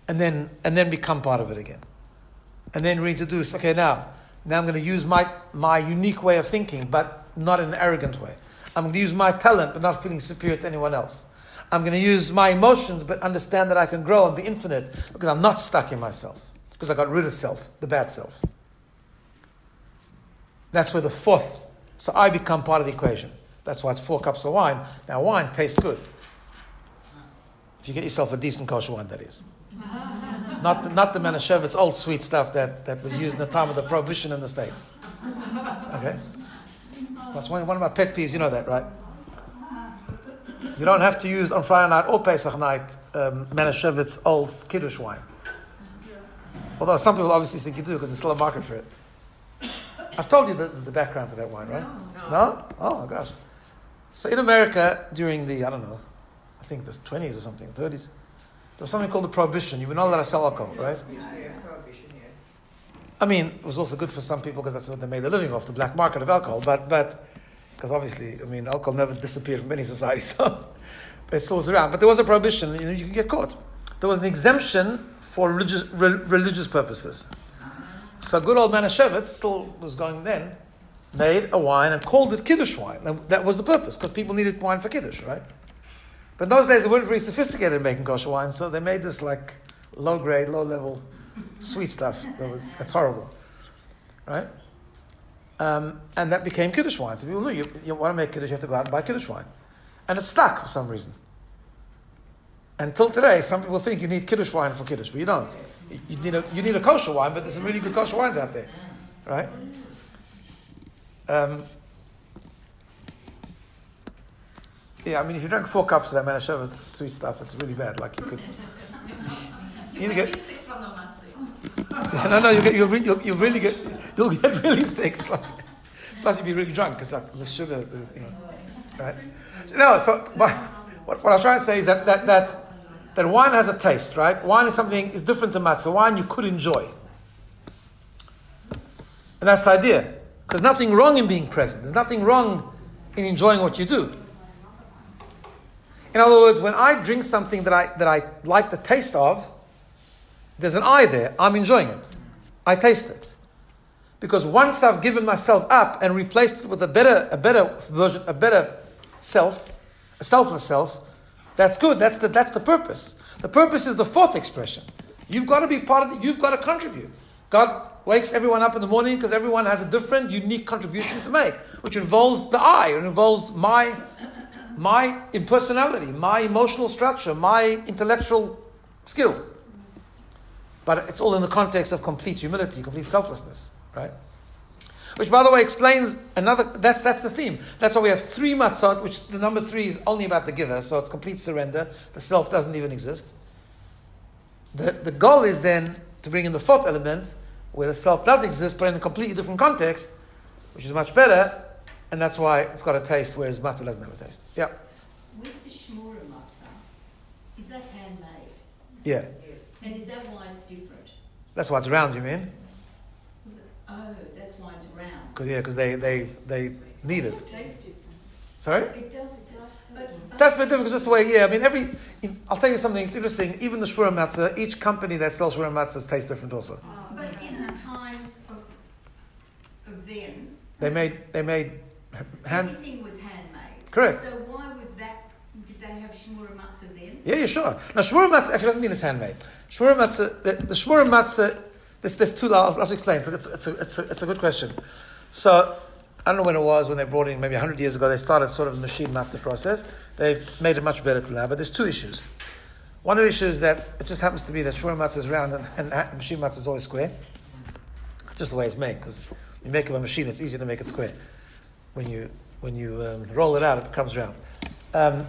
and then become part of it again. And then reintroduce, okay, now I'm going to use my unique way of thinking, but not in an arrogant way. I'm going to use my talent, but not feeling superior to anyone else. I'm going to use my emotions, but understand that I can grow and be infinite because I'm not stuck in myself. Because I got rid of self, the bad self. That's where the fourth, so I become part of the equation. That's why it's 4 cups of wine. Now wine tastes good. If you get yourself a decent kosher wine, that is. Not the Manischewitz old sweet stuff that was used in the time of the Prohibition in the States. Okay? That's one of my pet peeves, you know that, right? You don't have to use on Friday night or Pesach night Manischewitz old Kiddush wine. Although some people obviously think you do because there's still a market for it. I've told you the background to that wine, right? No? Oh my gosh. So in America, during the, I think the 20s or something, 30s, there was something called the Prohibition. You were not allowed to sell alcohol, right? Yeah, Prohibition, yeah. I mean, it was also good for some people because that's what they made their living off, the black market of alcohol. But because obviously, alcohol never disappeared from any society, so but it still was around. But there was a prohibition, you could get caught. There was an exemption for religious purposes. So good old Manischewitz still was going then, made a wine and called it Kiddush wine. And that was the purpose, because people needed wine for Kiddush, right? But in those days they weren't very sophisticated in making kosher wine, so they made this like low-grade, low-level sweet stuff. That's horrible, right? And that became Kiddush wine. So people knew you want to make Kiddush, you have to go out and buy Kiddush wine. And it stuck for some reason. Until today, some people think you need Kiddush wine for Kiddush, but you don't. You need a kosher wine, but there's some really good kosher wines out there, right? If you drank 4 cups of that Manischewitz sweet stuff, it's really bad. Like you could. You might get sick from the matzah. No, you'll get really sick. It's like, plus you'll be really drunk because like the sugar, right? What I was trying to say is that wine has a taste, right? Wine is different to matzah. Wine you could enjoy. And that's the idea. There's nothing wrong in being present. There's nothing wrong in enjoying what you do. In other words, when I drink something that I like the taste of, there's an I there. I'm enjoying it. I taste it. Because once I've given myself up and replaced it with a better version, a better self, a selfless self, that's good. That's the purpose. The purpose is the fourth expression. You've got to be part of it. You've got to contribute. God wakes everyone up in the morning because everyone has a different, unique contribution to make, which involves the I. It involves my impersonality, my emotional structure, my intellectual skill. But it's all in the context of complete humility, complete selflessness, right? Which, by the way, explains another. That's the theme. That's why we have 3 matzot, which the number 3 is only about the giver, so it's complete surrender. The self doesn't even exist. The goal is then to bring in the 4th element, where the self does exist, but in a completely different context, which is much better, and that's why it's got a taste, whereas matzah doesn't have a taste. Yeah. With the shmura matzah, is that handmade? Yeah. And is that why it's different? That's why it's round, you mean? Oh, that's why it's round. Because they need it. It tastes different. Sorry? It does. But That's a bit different because that's the way, I'll tell you something, it's interesting. Even the shmura matzah, each company that sells shmura matzahs tastes different also. But in the times of then, They made everything was handmade. Correct. So why was that? Did they have shmura matzah then? Yeah, sure. Now, shmura matzah actually doesn't mean it's handmade. Shmura matzah, the shmura matzah, there's 2, I'll explain. So it's a good question. So, I don't know when it was, when they brought in, maybe 100 years ago, they started sort of the machine matzah process. They've made it much better now, but there's 2 issues. One of the issues is that it just happens to be that shmura matzah is round and machine matzah is always square. Just the way it's made, because when you make it by machine, it's easier to make it square. When you roll it out, it becomes round. And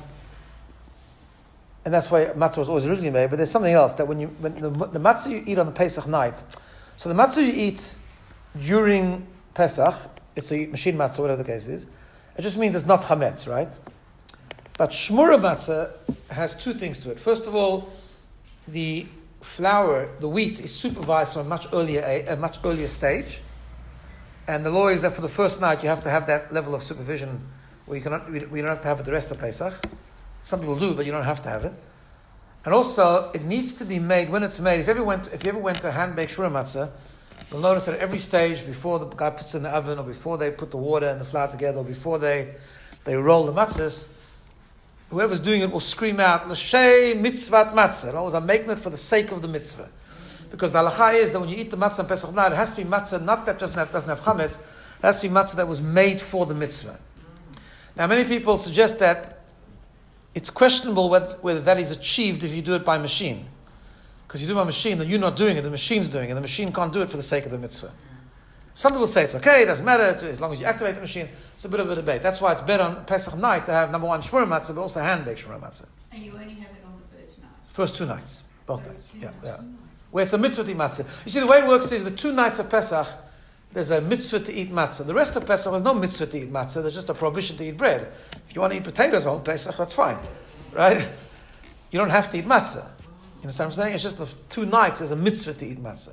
that's why matzah was always originally made. But there's something else, that when the matzah you eat on the Pesach night, so the matzah you eat during Pesach, it's a machine matzah, whatever the case is, it just means it's not chametz, right? But shmura matzah has 2 things to it. First of all, the flour, the wheat, is supervised from a much earlier stage. And the law is that for the first night you have to have that level of supervision where we don't have to have it the rest of Pesach. Some people do, but you don't have to have it. And also, it needs to be made when it's made. If you ever went to hand-baked shura matzah, you'll notice that at every stage, before the guy puts it in the oven, or before they put the water and the flour together, or before they roll the matzahs, whoever's doing it will scream out, L'shei mitzvat matzah. In other words, I'm making it for the sake of the mitzvah. Because the halacha is that when you eat the matzah on Pesach night, it has to be matzah, not that doesn't have chametz, it has to be matzah that was made for the mitzvah. Now, many people suggest that it's questionable whether that is achieved if you do it by machine. Because you do it by machine, then you're not doing it, the machine's doing it, and the machine can't do it for the sake of the mitzvah. Some people say it's okay, it doesn't matter, as long as you activate the machine. It's a bit of a debate. That's why it's better on Pesach night to have number one shmur matzah, but also hand-baked shmur matzah. And you only have it on the first night? First 2 nights. Both nights. Yeah. Where it's a mitzvah to eat matzah. You see, the way it works is the 2 nights of Pesach, there's a mitzvah to eat matzah. The rest of Pesach, there's no mitzvah to eat matzah, there's just a prohibition to eat bread. If you want to eat potatoes on Pesach, that's fine. Right? You don't have to eat matzah. You understand what I'm saying? It's just the 2 nights there's a mitzvah to eat matzah.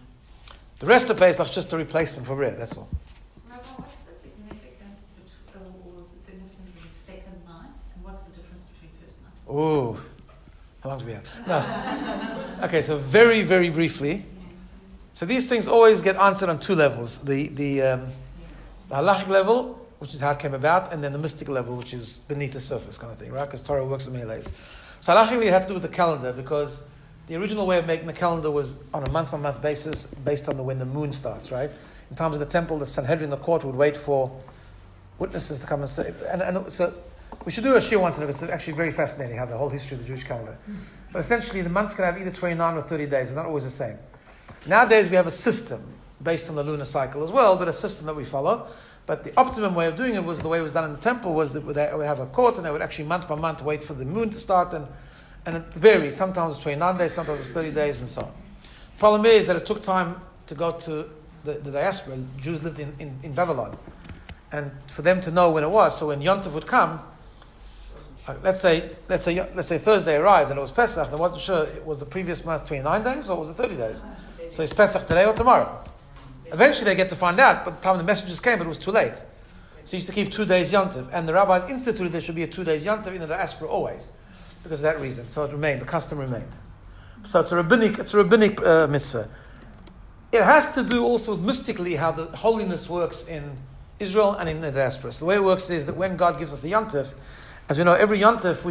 The rest of Pesach is just a replacement for bread, that's all. Rabbi, what's the significance of the second night, and what's the difference between first night? Ooh, how long do we have? No. Okay, so very, very briefly. So these things always get answered on 2 levels. The halachic level, which is how it came about, and then the mystical level, which is beneath the surface kind of thing, right? Because Torah works in many layers. So halachically it had to do with the calendar, because the original way of making the calendar was on a month-by-month basis, based on when the moon starts, right? In times of the temple, the Sanhedrin, the court, would wait for witnesses to come and say, and so we should do a shiur once, it's actually very fascinating how the whole history of the Jewish calendar. But essentially, the months can have either 29 or 30 days, they're not always the same. Nowadays, we have a system based on the lunar cycle as well, but a system that we follow. But the optimum way of doing it was the way it was done in the temple, was that they would have a court, and they would actually month by month wait for the moon to start, and it varied. Sometimes it was 29 days, sometimes it was 30 days, and so on. The problem is that it took time to go to the diaspora. Jews lived in Babylon. And for them to know when it was, so when Yom Tov would come, let's say Thursday arrives and it was Pesach, they wasn't sure it was the previous month 29 days or was it 30 days. So it's Pesach today or tomorrow. Eventually they get to find out, but by the time the messengers came, it was too late. So you used to keep 2 days Yom Tov, and the rabbis instituted there should be a 2 days Yom Tov in the diaspora always, because of that reason. So it remained, the custom remained. So it's a rabbinic mitzvah. It has to do also with mystically how the holiness works in Israel and in the diaspora. So the way it works is that when God gives us a Yom Tov, as we know, every Yom Tov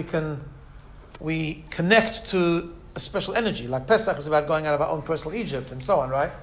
we connect to a special energy. Like Pesach is about going out of our own personal Egypt and so on, right?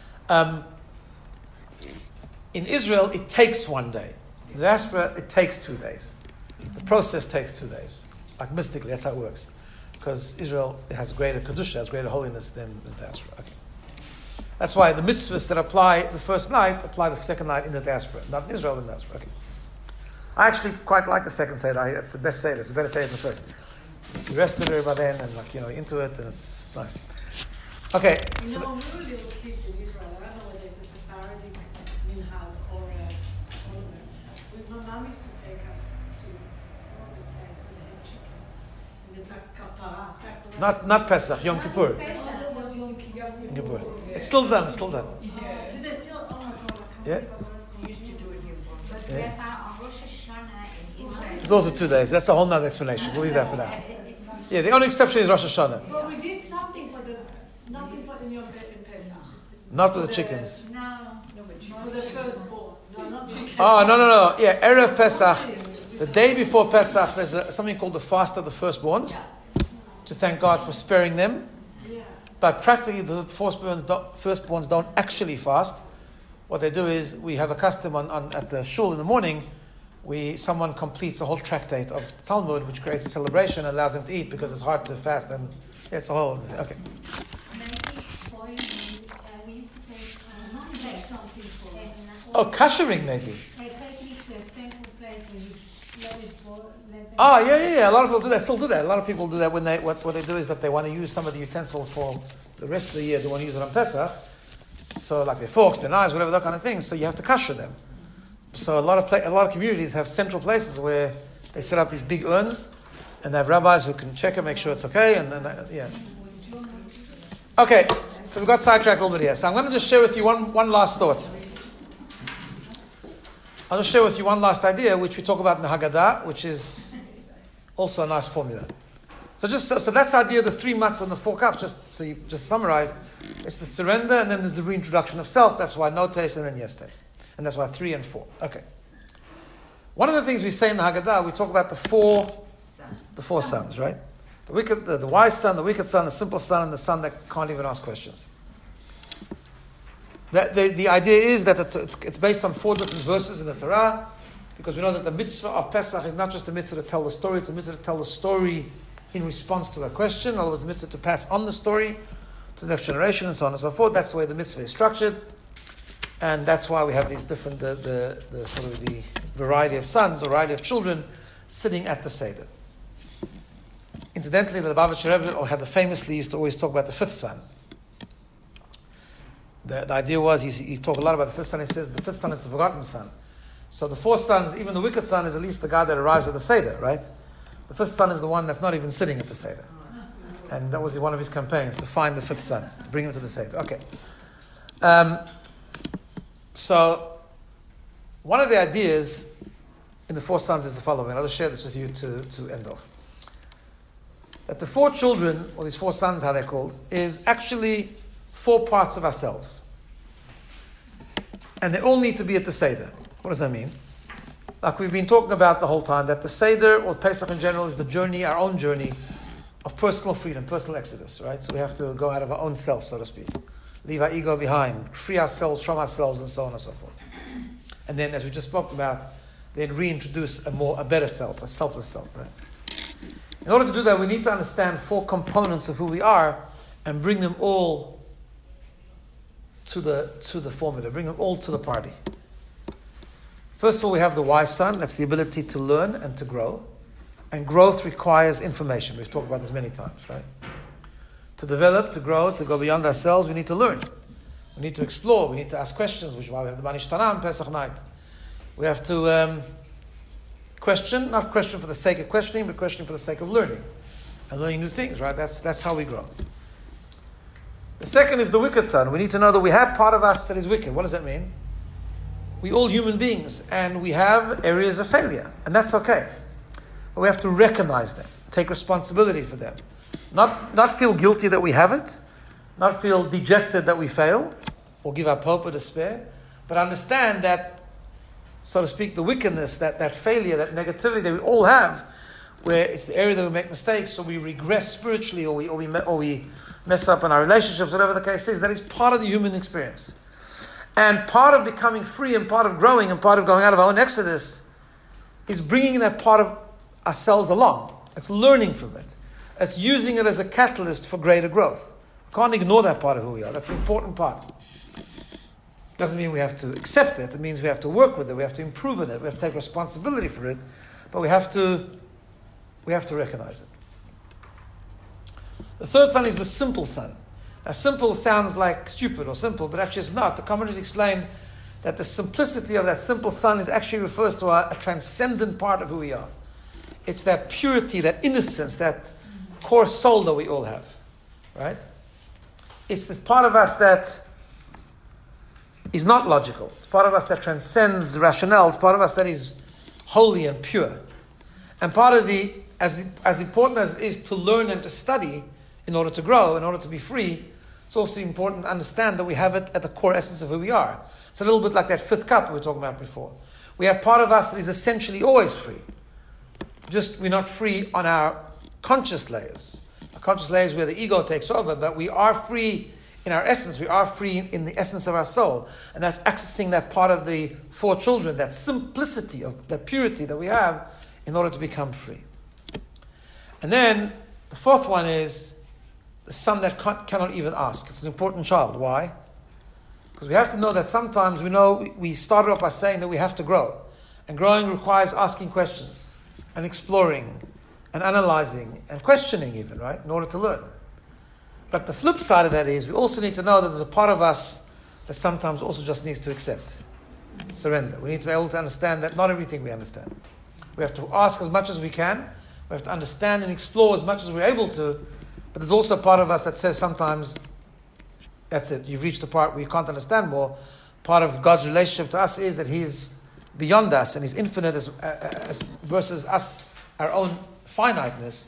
In Israel, it takes 1 day. In the diaspora, it takes 2 days. The process takes 2 days. Like mystically, that's how it works. Because Israel has greater kedusha, has greater holiness than the diaspora. Okay. That's why the mitzvahs that apply the first night apply the second night in the diaspora, not in Israel, but in the diaspora. Okay. I actually quite like the second Seder. It's the best Seder. It's the better Seder than the first. You rest it by then, and into it, and it's nice. Okay. You know, when we were little kids in Israel, I don't know whether it's a Sephardic minhag or a Oliver. My mom used to take us to all the place where they had chickens and they did kapara. Not Pesach, Yom Kippur. Oh, that was Yom Kippur. It's still done. It's still done. Yeah. Do they still? Oh my God! Yeah. You used to do it here. But Yeah. on Rosh Hashanah in Israel. It's also 2 days. That's a whole nother explanation. We'll leave that for now. Yeah, the only exception is Rosh Hashanah. But we did something for nothing for in Pesach. Not with the chickens. No, For the firstborn. No, not chicken. Oh, no. Yeah, Erev Pesach. The day before Pesach, there's something called the fast of the firstborns. To thank God for sparing them. Yeah. But practically, the firstborns don't actually fast. What they do is, we have a custom at the shul in the morning, someone completes a whole tractate of Talmud, which creates a celebration and allows them to eat, because it's hard to fast, and it's a whole, okay. maybe for you, we used to take something for it. Oh, kashering maybe. They take me to a central place where you let it boil. Oh, yeah. A lot of people do that, still do that. A lot of people do that when what they do is that they want to use some of the utensils for the rest of the year. They want to use it on Pesach. So like their forks, their knives, whatever, that kind of thing. So you have to kasher them. So a lot of communities have central places where they set up these big urns, and they have rabbis who can check and make sure it's okay. Yeah. Okay, so we got sidetracked a little bit here. So I'm going to just share with you one last thought. I'll just share with you one last idea, which we talk about in the Haggadah, which is also a nice formula. So that's the idea of the 3 matzah and the 4 cups. Just summarize, it's the surrender, and then there's the reintroduction of self. That's why no taste and then yes taste, and that's why 3 and 4. Okay. One of the things we say in the Haggadah, we talk about the four sons, right? The wise son, the wicked son, the simple son, and the son that can't even ask questions. The idea is that it's based on 4 different verses in the Torah, because we know that the mitzvah of Pesach is not just a mitzvah to tell the story, it's a mitzvah to tell the story in response to a question. In other words, the mitzvah to pass on the story to the next generation, and so on and so forth. That's the way the mitzvah is structured, and that's why we have these different the sort of the variety of sons, or variety of children sitting at the Seder. Incidentally, the Lubavitcher Rebbe had famously used to always talk about the 5th son. The idea was he talked a lot about the 5th son. He says the 5th son is the forgotten son. So the 4 sons, even the wicked son, is at least the guy that arrives at the Seder, right? The 5th son is the one that's not even sitting at the Seder. And that was one of his campaigns, to find the 5th son, to bring him to the Seder. Okay. So, one of the ideas in the 4 sons is the following. I'll just share this with you to end off. That the 4 children, or these 4 sons, how they're called, is actually 4 parts of ourselves. And they all need to be at the Seder. What does that mean? Like we've been talking about the whole time, that the Seder, or Pesach in general, is the journey, our own journey, of personal freedom, personal exodus, right? So we have to go out of our own self, so to speak. Leave our ego behind, free ourselves from ourselves, and so on and so forth. And then, as we just spoke about, then reintroduce a better self, a selfless self, right? In order to do that, we need to understand 4 components of who we are and bring them all to the formula, bring them all to the party. First of all, we have the wise son. That's the ability to learn and to grow. And growth requires information. We've talked about this many times, right? To develop, to grow, to go beyond ourselves, we need to learn. We need to explore. We need to ask questions, which is why we have the Banish Tanam, Pesach night. We have to question, not question for the sake of questioning, but question for the sake of learning. And learning new things, right? That's how we grow. The second is the wicked son. We need to know that we have part of us that is wicked. What does that mean? We're all human beings, and we have areas of failure, and that's okay. But we have to recognize them, take responsibility for them. Not feel guilty that we have it, not feel dejected that we fail, or give up hope or despair, but understand that, so to speak, the wickedness, that failure, that negativity that we all have, where it's the area that we make mistakes, or we regress spiritually, or we mess up in our relationships, whatever the case is, that is part of the human experience. And part of becoming free, and part of growing, and part of going out of our own exodus is bringing that part of ourselves along. It's learning from it. It's using it as a catalyst for greater growth. We can't ignore that part of who we are. That's an important part. Doesn't mean we have to accept it. It means we have to work with it. We have to improve on it. We have to take responsibility for it. But we have to recognize it. The third son is the simple son. Now, simple sounds like stupid or simple, but actually it's not. The commentaries explain that the simplicity of that simple son actually refers to a transcendent part of who we are. It's that purity, that innocence, that core soul that we all have, right? It's the part of us that is not logical. It's part of us that transcends rationale. It's part of us that is holy and pure. And part of as important as it is to learn and to study in order to grow, in order to be free, it's also important to understand that we have it at the core essence of who we are. It's a little bit like that 5th cup we were talking about before. We have part of us that is essentially always free. Just we're not free on our conscious layers. Our conscious layers where the ego takes over, but we are free in our essence. We are free in the essence of our soul. And that's accessing that part of the 4 children, that simplicity, of that purity that we have in order to become free. And then the 4th one is the son that cannot even ask. It's an important child. Why? Because we have to know that sometimes we started off by saying that we have to grow. And growing requires asking questions and exploring and analyzing and questioning even, right? In order to learn. But the flip side of that is we also need to know that there's a part of us that sometimes also just needs to accept. Surrender. We need to be able to understand that not everything we understand. We have to ask as much as we can. We have to understand and explore as much as we're able to. But there's also a part of us that says sometimes, that's it, you've reached the part where you can't understand more. Part of God's relationship to us is that He's beyond us and He's infinite as versus us, our own finiteness.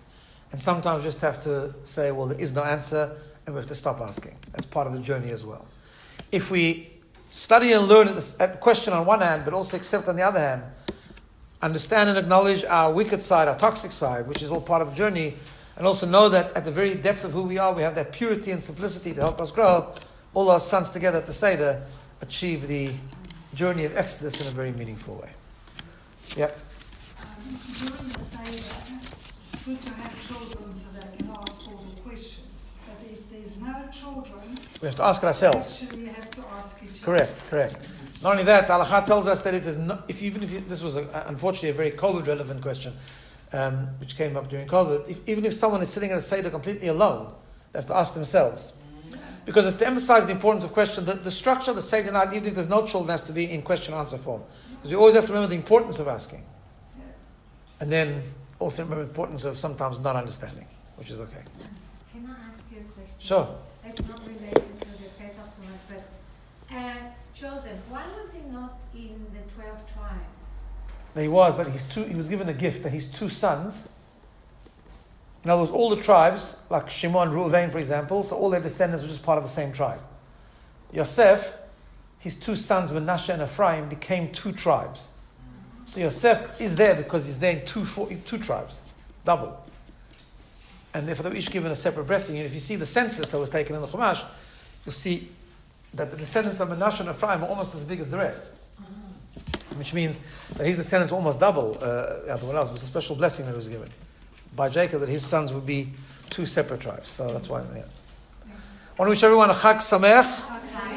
And sometimes we just have to say, well, there is no answer, and we have to stop asking. That's part of the journey as well. If we study and learn at the question on one hand, but also accept on the other hand, understand and acknowledge our wicked side, our toxic side, which is all part of the journey, and also know that at the very depth of who we are, we have that purity and simplicity to help us grow. All our sons together at the Seder achieve the journey of Exodus in a very meaningful way. Yep. During the Seder, it's good to have children so they can ask all the questions. But if there's no children, We have to ask it ourselves. actually you have to ask each other. Correct. Not only that, Halakha tells us that this was unfortunately a very COVID relevant question, which came up during COVID. Even if someone is sitting at a Seder completely alone, they have to ask themselves. Because it's to emphasize the importance of question. The structure of the Seder night, even if there's no children, has to be in question-answer form. Because we always have to remember the importance of asking. And then also remember the importance of sometimes not understanding, which is okay. Can I ask you a question? Sure. It's not related to the Pesach so much, but Joseph, why was he not in the 12 tribes? He was, but he was given a gift that his two sons, in other words, all the tribes, like Shimon, Reuven, for example, so all their descendants were just part of the same tribe. Yosef, his two sons, Manasseh and Ephraim, became two tribes. So Yosef is there because he's there in two tribes, double. And therefore they were each given a separate blessing. And if you see the census that was taken in the Chumash, you'll see that the descendants of Manasseh and Ephraim are almost as big as the rest. Which means that his descendants were almost double everyone else. It was a special blessing that was given by Jacob, that his sons would be two separate tribes. So that's why I'm here. I want to wish everyone a Chag Sameach.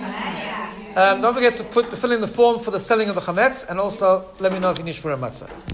Don't forget to fill in the form for the selling of the chametz, and also let me know if you need shmura matzah.